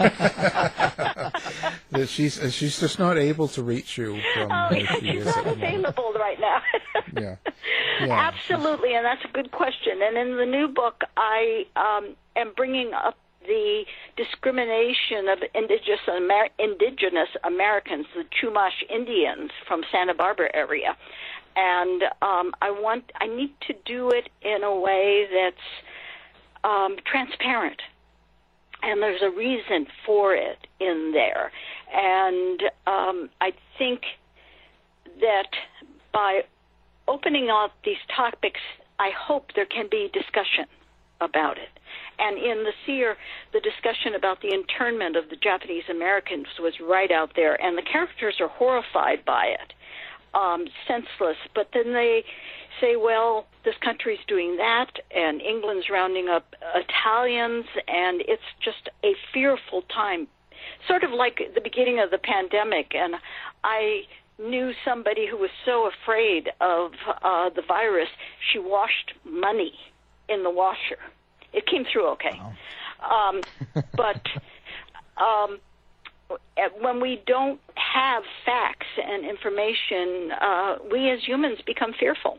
right. she's, she's just not able to reach you from oh, where yeah, she she's is not at the moment. available right now. yeah. yeah. Absolutely, and that's a good question. And in the new book, I um, am bringing up the discrimination of indigenous, Amer- indigenous Americans, the Chumash Indians from Santa Barbara area. And um, I want, I need to do it in a way that's um, transparent. And there's a reason for it in there. And um, I think that by opening up these topics, I hope there can be discussion about it. And in The Seer, the discussion about the internment of the Japanese Americans was right out there, and the characters are horrified by it, um, senseless. But then they say, well, this country's doing that, and England's rounding up Italians, and it's just a fearful time, sort of like the beginning of the pandemic. And I knew somebody who was so afraid of uh, the virus, she washed money in the washer. It came through okay. Wow. Um, but um, when we don't have facts and information, uh, we as humans become fearful.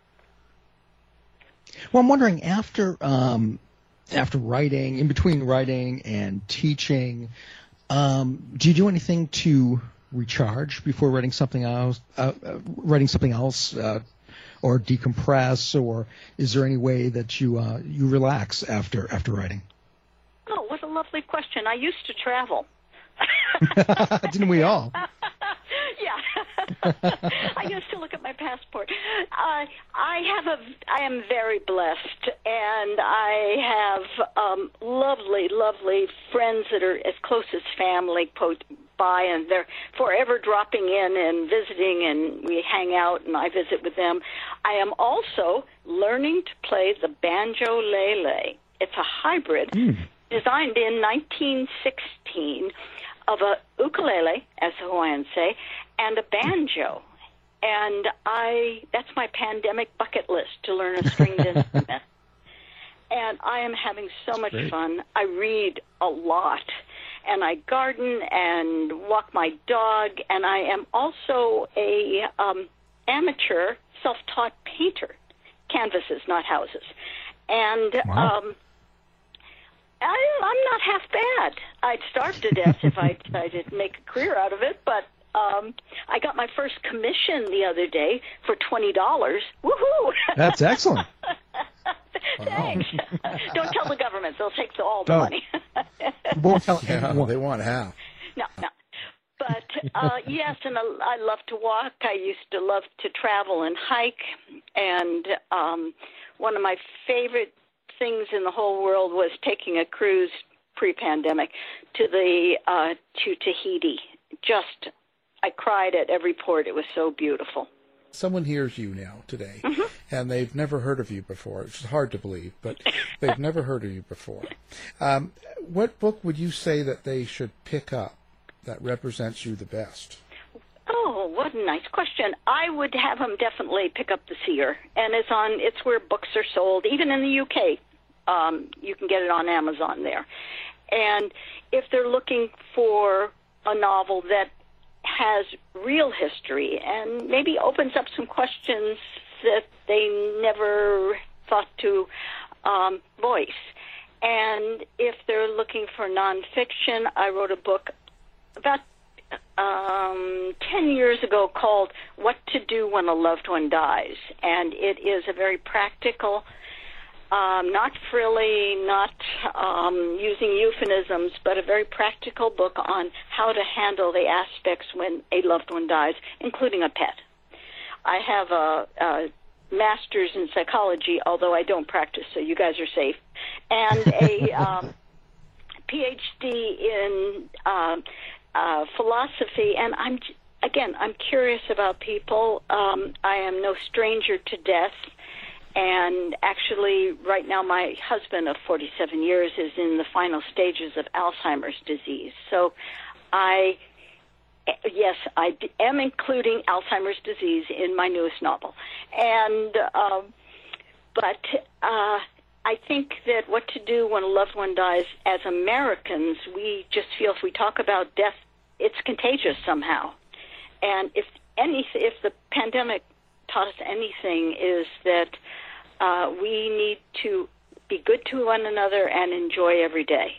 Well, I'm wondering, after um, after writing, in between writing and teaching, um, do you do anything to recharge before writing something else? Uh, uh, writing something else, uh, or decompress, or is there any way that you uh, you relax after after writing? Oh, what a lovely question! I used to travel. Didn't we all? Yeah, I used to look at my passport. Uh, I have a, I am very blessed, and I have um, lovely, lovely friends that are as close as family by, and they're forever dropping in and visiting, and we hang out, and I visit with them. I am also learning to play the banjo-lele. It's a hybrid mm. designed in nineteen sixteen of a ukulele, as the Hawaiians say, and a banjo. And I that's my pandemic bucket list, to learn a stringed instrument. And I am having so That's much great. fun. I read a lot, and I garden and walk my dog, and I am also a um, amateur self-taught painter, canvases, not houses. And wow. um, I, I'm not half bad. I'd starve to death if I decided to make a career out of it, but um, I got my first commission the other day for twenty dollars. Woohoo! That's excellent. Thanks. Wow. Don't tell the government. They'll take the, all the Don't. money. Won't tell yeah, anyone. They want half. No, no. But, uh, yes, and I love to walk. I used to love to travel and hike. And um, one of my favorite things in the whole world was taking a cruise pre-pandemic to the uh, to Tahiti. Just, I cried at every port. It was so beautiful. Someone hears you now today, mm-hmm. and they've never heard of you before. It's hard to believe, but they've never heard of you before. Um, what book would you say that they should pick up that represents you the best? Oh, what a nice question. I would have them definitely pick up The Seer, and it's on. It's where books are sold, even in the U K. Um, you can get it on Amazon there. And if they're looking for a novel that has real history and maybe opens up some questions that they never thought to um, voice. And if they're looking for nonfiction, I wrote a book about um, ten years ago called What to Do When a Loved One Dies. And it is a very practical, Um, not frilly, not um, using euphemisms, but a very practical book on how to handle the aspects when a loved one dies, including a pet. I have a, a master's in psychology, although I don't practice, so you guys are safe, and a um, P H D in uh, uh, philosophy, and I'm again, I'm curious about people. Um, I am no stranger to death. And actually, right now, my husband of forty-seven years is in the final stages of Alzheimer's disease. So I, yes, I am including Alzheimer's disease in my newest novel. And, um, but uh, I think that what to do when a loved one dies, as Americans, we just feel if we talk about death, it's contagious somehow. And if any, if the pandemic taught us anything, is that uh, we need to be good to one another and enjoy every day.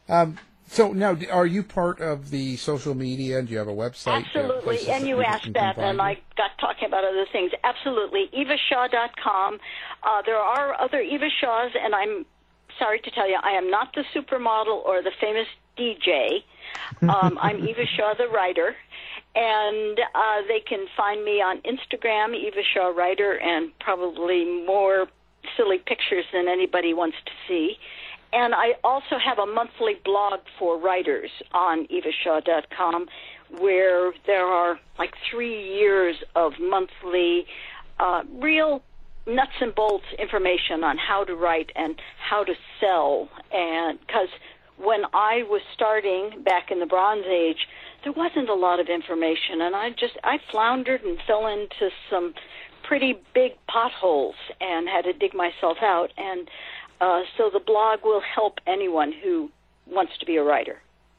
Um, so now, are you part of the social media, and do you have a website? Absolutely, and you asked that, and I got talking about other things. Absolutely, eva shaw dot com. Uh, there are other Eva Shaws, and I'm sorry to tell you, I am not the supermodel or the famous D J. Um, I'm Eva Shaw, the writer, and uh, they can find me on Instagram, Eva Shaw Writer, and probably more silly pictures than anybody wants to see. And I also have a monthly blog for writers on eva shaw dot com where there are like three years of monthly uh, real nuts and bolts information on how to write and how to sell. And because when I was starting back in the Bronze Age, there wasn't a lot of information, and I just I floundered and fell into some pretty big potholes and had to dig myself out. And Uh, so the blog will help anyone who wants to be a writer.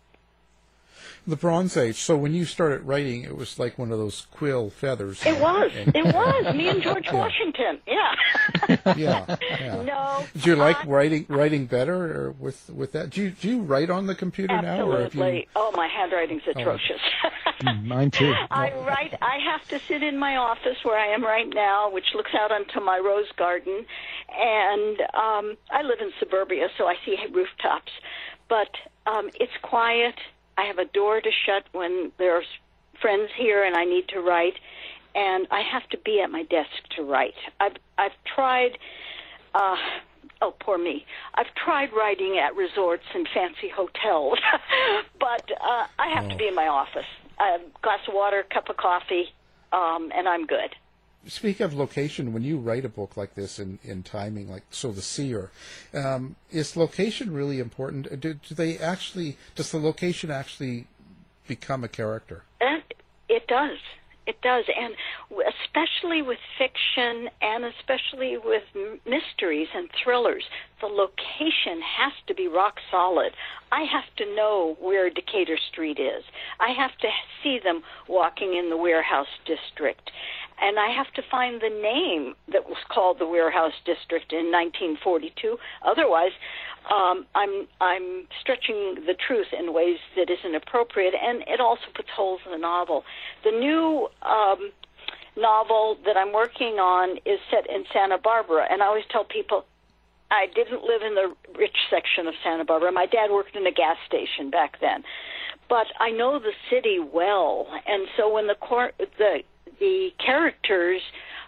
The Bronze Age. So when you started writing, it was like one of those quill feathers. It was. And, it was. Me and George yeah. Washington. Yeah. yeah, yeah. No. Do you like uh, writing writing better or with with that? Do you do you write on the computer absolutely. now? Or have you... Oh, my handwriting's atrocious. Oh. Mine too. I write. I have to sit in my office where I am right now, which looks out onto my rose garden, and um, I live in suburbia, so I see rooftops. But um, it's quiet. I have a door to shut when there's friends here and I need to write, and I have to be at my desk to write. I've I've tried. Uh, oh, poor me. I've tried writing at resorts and fancy hotels, but uh, I have oh. to be in my office. A glass of water, cup of coffee, um, and I'm good. Speak of location, when you write a book like this in, in timing, like so The Seer, um, is location really important? Do, do they actually, does the location actually become a character? And it does. It does, and especially with fiction and especially with mysteries and thrillers, the location has to be rock solid. I have to know where Decatur Street is. I have to see them walking in the warehouse district. And I have to find the name that was called the Warehouse District in nineteen forty-two. Otherwise, um, I'm I'm stretching the truth in ways that isn't appropriate, and it also puts holes in the novel. The new um, novel that I'm working on is set in Santa Barbara, and I always tell people I didn't live in the rich section of Santa Barbara. My dad worked in a gas station back then, but I know the city well, and so when the cor- the the characters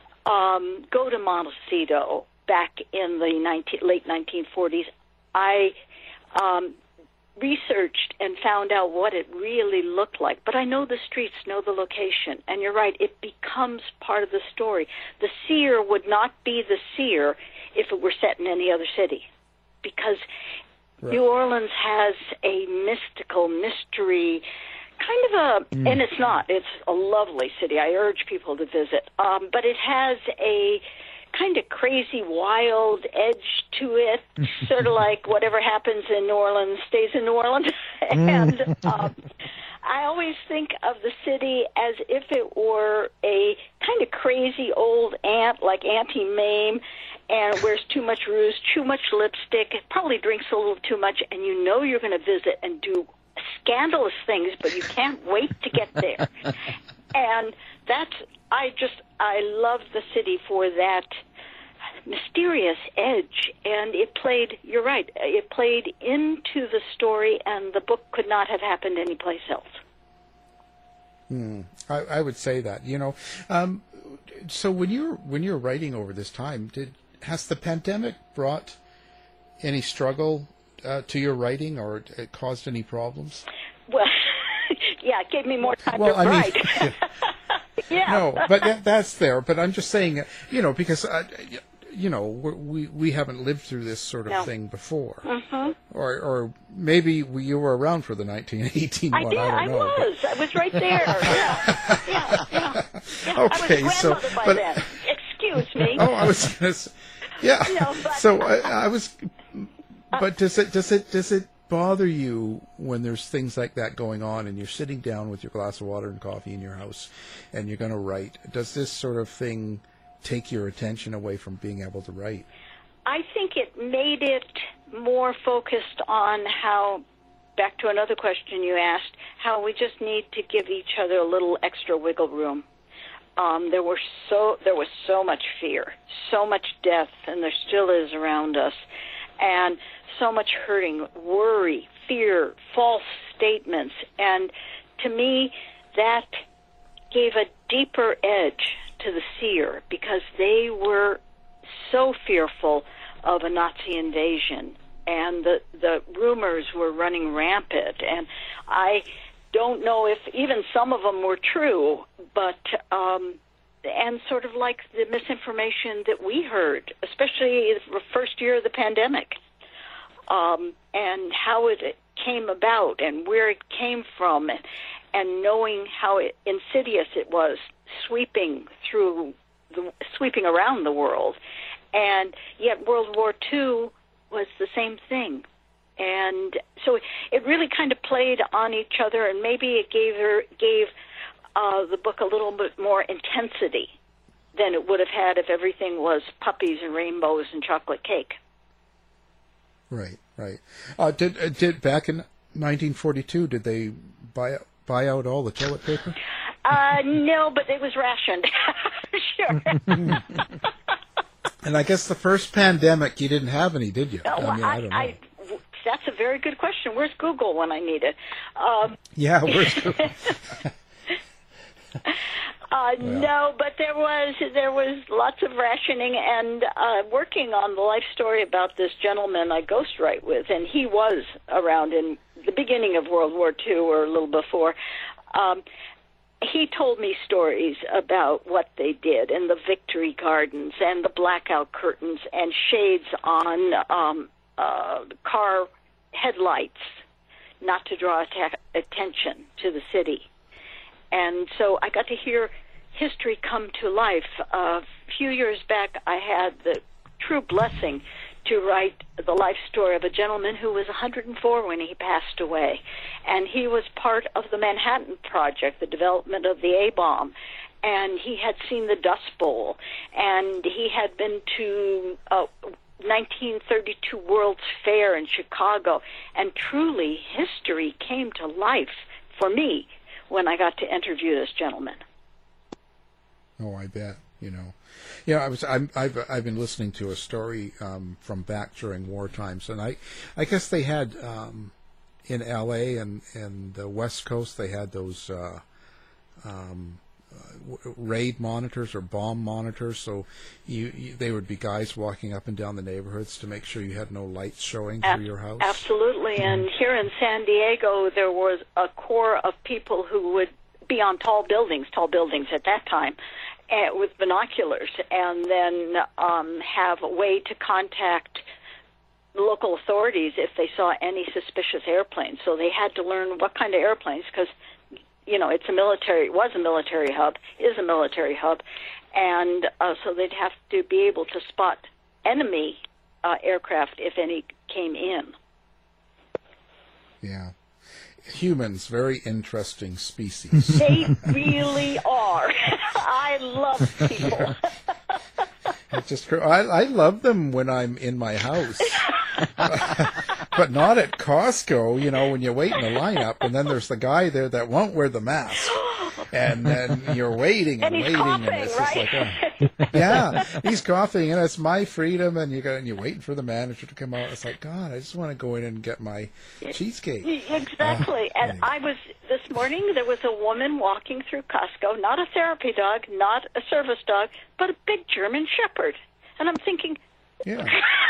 um, go to Montecito back in the nineteen, late nineteen forties, I um, researched and found out what it really looked like. But I know the streets, know the location, and you're right, it becomes part of the story. The seer would not be the seer if it were set in any other city, because right. New Orleans has a mystical mystery kind of a, mm. and it's not, it's a lovely city. I urge people to visit. Um, but it has a kind of crazy, wild edge to it, sort of like whatever happens in New Orleans stays in New Orleans. and um, I always think of the city as if it were a kind of crazy old aunt like Auntie Mame, and wears too much rouge, too much lipstick, probably drinks a little too much, and you know you're going to visit and do scandalous things, but you can't wait to get there. And that's, I just, I love the city for that mysterious edge. And it played, you're right, it played into the story, and the book could not have happened anyplace else. Hmm. I, I would say that, you know. Um, so when you're when you're writing over this time, did has the pandemic brought any struggle Uh, to your writing, or it caused any problems? Well, yeah, it gave me more time well, to I write. Mean, yeah. No, but that, that's there. But I'm just saying, you know, because, uh, you know, we we haven't lived through this sort of no. thing before. Mm-hmm. Or or maybe we, you were around for the nineteen eighteen I one. did. I don't I know. was. But... I was right there. yeah. Yeah. Yeah. yeah. Okay, I was a so, grandmother by but, then. Excuse me. Oh, I was going to yeah. No, but, so I, I was... But does it does it does it bother you when there's things like that going on, and you're sitting down with your glass of water and coffee in your house, and you're going to write? Does this sort of thing take your attention away from being able to write? I think it made it more focused on how back to another question you asked, how we just need to give each other a little extra wiggle room. Um, there were so there was so much fear, so much death, and there still is around us, and so much hurting, worry, fear, false statements, and to me, that gave a deeper edge to the seer because they were so fearful of a Nazi invasion, and the the rumors were running rampant, and I don't know if even some of them were true, but um, and sort of like the misinformation that we heard, especially the first year of the pandemic, um, and how it came about and where it came from, and, and knowing how it, insidious it was, sweeping through, the, sweeping around the world, and yet World War Two was the same thing. And so it really kind of played on each other, and maybe it gave her, gave uh, the book a little bit more intensity than it would have had if everything was puppies and rainbows and chocolate cake. Right, right. Uh, did uh, did back in nineteen forty-two? Did they buy buy out all the toilet paper? Uh, no, but it was rationed. Sure. And I guess the first pandemic, you didn't have any, did you? No, I mean, I, I don't know. I, That's a very good question. Where's Google when I need it? Um, yeah, where's Google? uh, well. No, but there was there was lots of rationing and uh, working on the life story about this gentleman I ghostwrite with, and he was around in the beginning of World War Two or a little before. Um, he told me stories about what they did and the victory gardens and the blackout curtains and shades on um, uh, car headlights, not to draw atta- attention to the city. And so I got to hear history come to life. Uh, a few years back, I had the true blessing to write the life story of a gentleman who was one hundred four when he passed away. And he was part of the Manhattan Project, the development of the A-bomb. And he had seen the Dust Bowl. And he had been to uh, nineteen thirty-two World's Fair in Chicago. And truly, history came to life for me when I got to interview this gentleman. Oh, I bet. You know, yeah. I was. I'm, I've. I've been listening to a story um, from back during war times, and I, I guess they had um, in L A and and the West Coast they had those uh, um, uh, raid monitors or bomb monitors. So you, you they would be guys walking up and down the neighborhoods to make sure you had no lights showing Ab- through your house. Absolutely. And here in San Diego, there was a core of people who would be on tall buildings, tall buildings at that time. Uh, with binoculars, and then um, have a way to contact local authorities if they saw any suspicious airplanes. So they had to learn what kind of airplanes, because, you know, it's a military, it was a military hub, is a military hub, and uh, so they'd have to be able to spot enemy uh, aircraft if any came in. Yeah. Humans, very interesting species. They really are. I love people. It's just I, I love them when I'm in my house, but not at Costco. You know, when you wait in the lineup, and then there's the guy there that won't wear the mask, and then you're waiting and, and he's waiting, coughing, and it's right? just like, oh. Yeah, he's coughing, and it's my freedom, and you go and you're waiting for the manager to come out. It's like, God, I just want to go in and get my cheesecake. Exactly. Uh, and anyway. I was, this morning, there was a woman walking through Costco, not a therapy dog, not a service dog, but a big German Shepherd. And I'm thinking, yeah.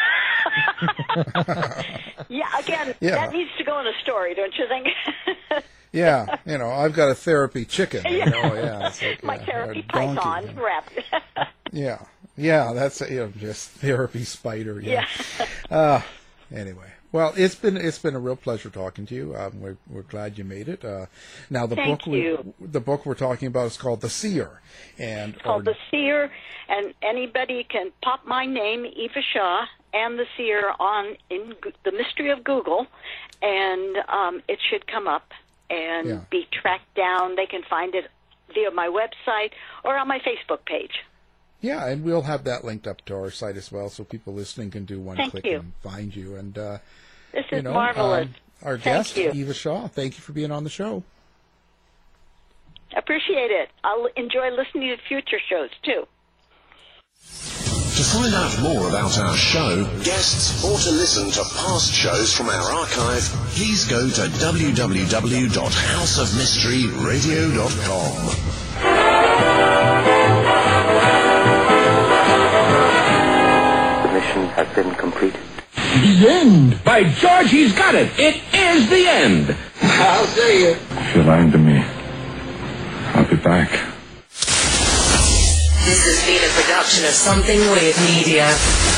yeah, again, Yeah. that needs to go in a story, don't you think? Yeah, you know, I've got a therapy chicken. You know, yeah, it's like, My yeah, therapy or a donkey, python you know. wrap. Yeah, yeah, that's you know, just therapy spider. Yeah. Yeah. uh, anyway, well, it's been it's been a real pleasure talking to you. Um, we're we're glad you made it. Uh, now the Thank book you. we the book we're talking about is called The Seer, and It's called or, The Seer, and anybody can pop my name, Eva Shaw, and The Seer on in Go- the Mystery of Google, and um, it should come up and Yeah. be tracked down. They can find it via my website or on my Facebook page. Yeah, and we'll have that linked up to our site as well, so people listening can do one Thank click you. and find you. And uh, This you is know, marvelous. um, our Thank guest, you. Eva Shaw. Thank you for being on the show. Appreciate it. I'll enjoy listening to future shows, too. To find out more about our show, guests, or to listen to past shows from our archive, please go to w w w dot house of mystery radio dot com. The mission has been completed. The end! By George, he's got it! It is the end! I'll tell you. If you're lying to me, I'll be back. This has been a production of Something Weird Media.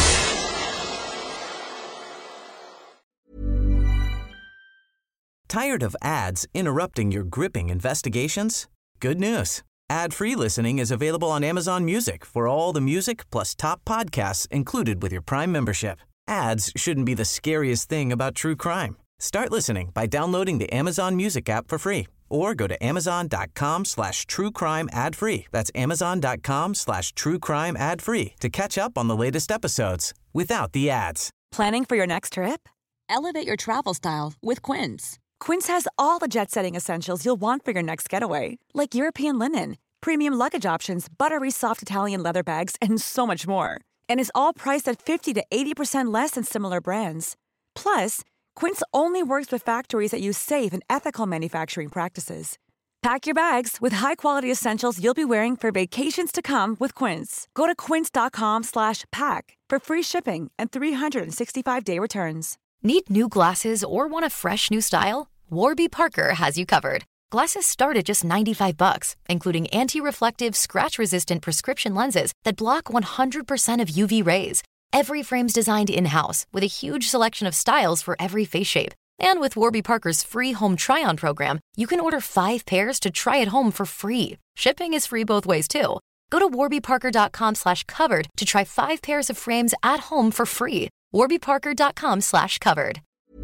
Tired of ads interrupting your gripping investigations? Good news. Ad-free listening is available on Amazon Music for all the music plus top podcasts included with your Prime membership. Ads shouldn't be the scariest thing about true crime. Start listening by downloading the Amazon Music app for free or go to amazon.com slash true crime ad free. That's amazon.com slash true crime ad free to catch up on the latest episodes without the ads. Planning for your next trip? Elevate your travel style with Quince. Quince has all the jet-setting essentials you'll want for your next getaway, like European linen, premium luggage options, buttery soft Italian leather bags, and so much more. And is all priced at fifty to eighty percent less than similar brands. Plus, Quince only works with factories that use safe and ethical manufacturing practices. Pack your bags with high-quality essentials you'll be wearing for vacations to come with Quince. Go to quince.com slash pack for free shipping and three sixty-five day returns. Need new glasses or want a fresh new style? Warby Parker has you covered. Glasses start at just ninety-five bucks, including anti-reflective, scratch-resistant prescription lenses that block one hundred percent of U V rays. Every frame's designed in-house with a huge selection of styles for every face shape. And with Warby Parker's free home try-on program, you can order five pairs to try at home for free. Shipping is free both ways, too. Go to warbyparker.com slash covered to try five pairs of frames at home for free. warbyparker.com slash covered.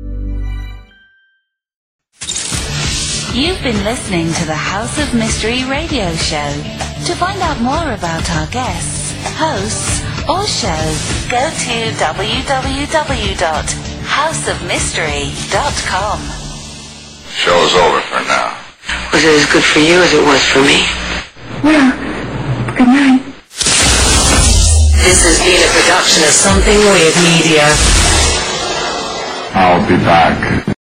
You've been listening to the House of Mystery radio show. To find out more about our guests, hosts, or shows, go to w w w dot house of mystery dot com. Show's over for now. Was it as good for you as it was for me? Well, good night. This has been a production of Something Weird Media. I'll be back.